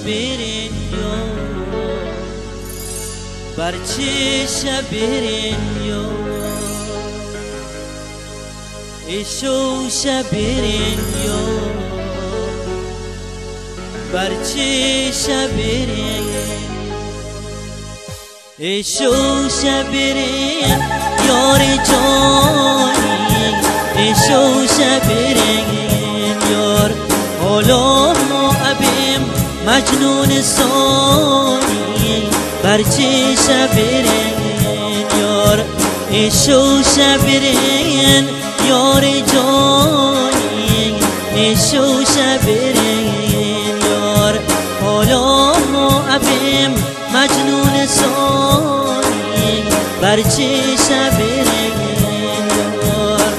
برین یار بر چشم برین یار ایشوش برین یار بر چشم برین ایشوش برین یار جانی ایشوش برین یار حالا ما ابیم مجنون سانی بر چشم برین یار ایشوش برین یار جانی ایشوش برین یار حالا ما ابیم مجنون سانی بر چشم برین یار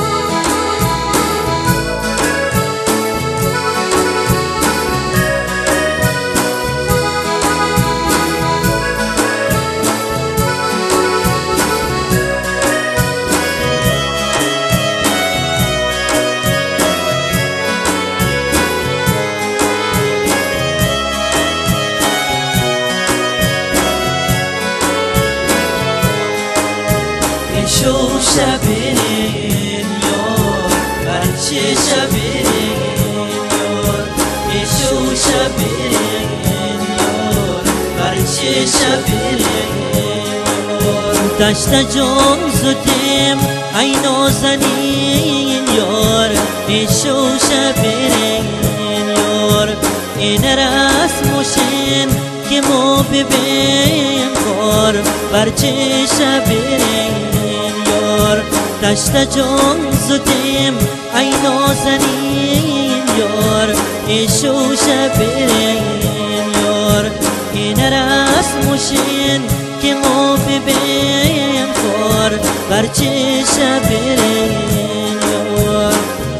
ایشوش برین یار بر چشم برین یار ایشوش برین یار بر چشم برین یار دشت جان زدیم ای نازنین یار ایشوش برین یار این رسمشین که ما ببین کار بر چشم برین دشت جان زدیم ای نازنین یار ایشوش برین یار این رسمشین که ما ببین کار بر چشم برین یار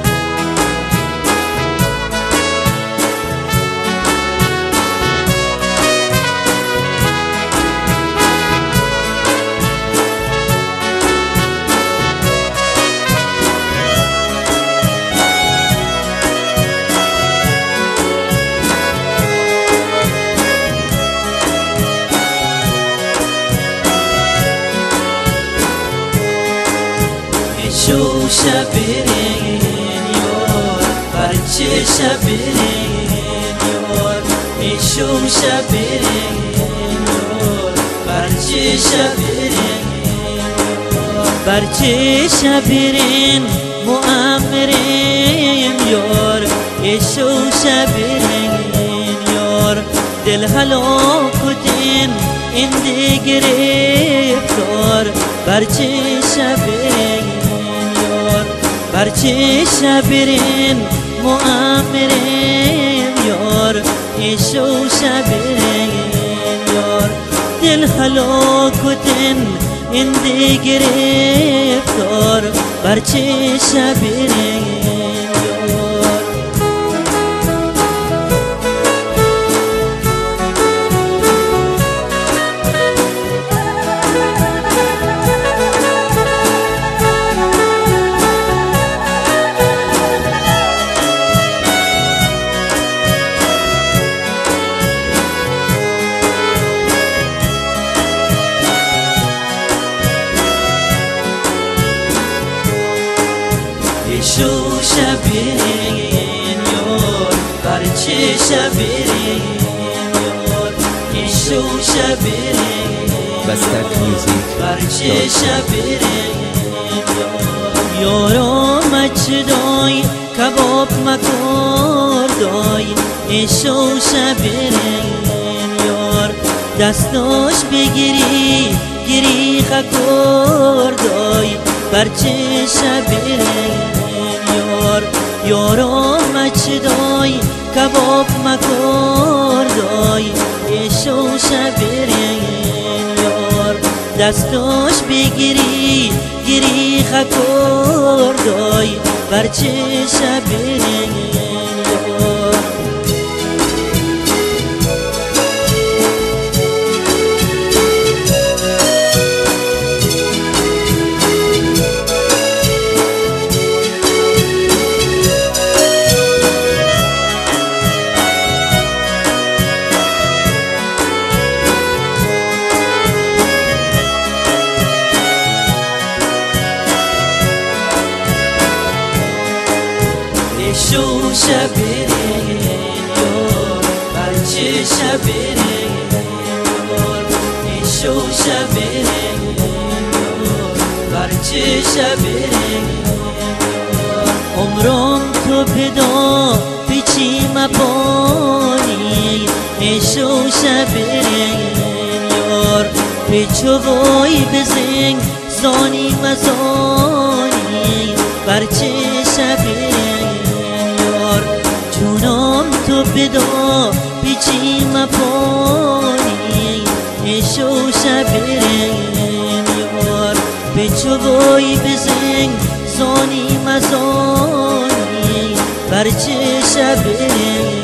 ایشوش برین یار بر چشم برین یار ایشوش برین یار بر چشم برین یار بر چشم برین معمرین یار ایشوش برین یار دل هلاک کدین این گرفتار بر چشم برین بر چشم برین معمرین یار ایشوش برین یار دل هلاک کدین این گرفتار بر چشم برین یار ایشوش برین یار بر چشم برین یار ایشوش برین بر چشم برین یار یارا مچدای کباب مکار دای ایشوش برین یار دستاش بگیری گیری خکار دای بر چشم برین یارا مچدای کباب مکار دای ایشوش برین یار دستاش بگیری گیری خکار دای بر چشم برین یار شو شبیرین یار برچه شبیرین یار شو شبیرین یار برچه شبیرین یار عمرم تو پدا پیچی مپانی شو شبیرین یار پیچو وای بزنگ زانی مزانی برچه شبیرین یار چونم تو بدا پیچی مپانی شو شبیرین یار پیچو وای بزنگ زانی مزانی برچه شبیرین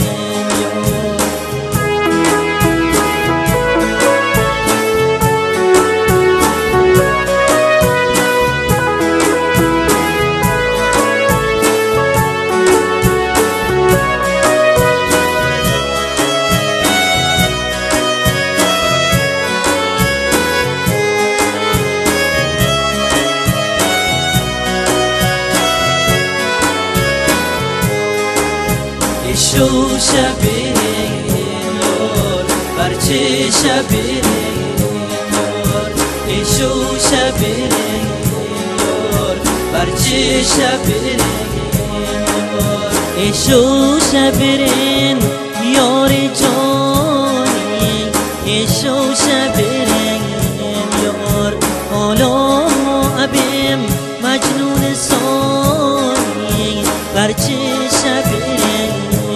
شو شبیرین یار برچه شبیرین یار شو شبیرین یار برچه شبیرین یار شو شبیرین یار جانی شو شبیرین یار حالا ابیم مجنون سانی برچه شبیرین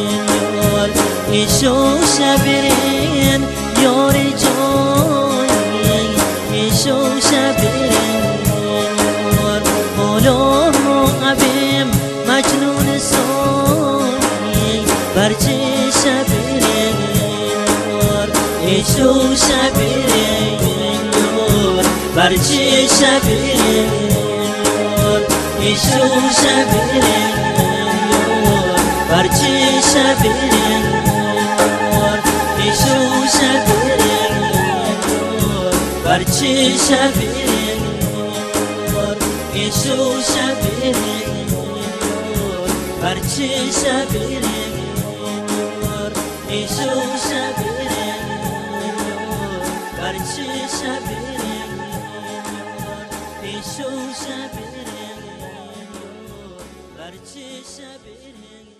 شو شبیرین یار جانی شو شبیرین یار حالا ابیم مجنون سانی برچه شبیرین یار شو شبیرین یار برچه شبیرین یار شو شبیرین یار برچه شبیرین شو شبیرین یار برچه شبیرین یار شو شبیرین یار برچه شبیرین یار شو شبیرین یار برچه شبیرین یار شو شبیرین یار برچه شبیرین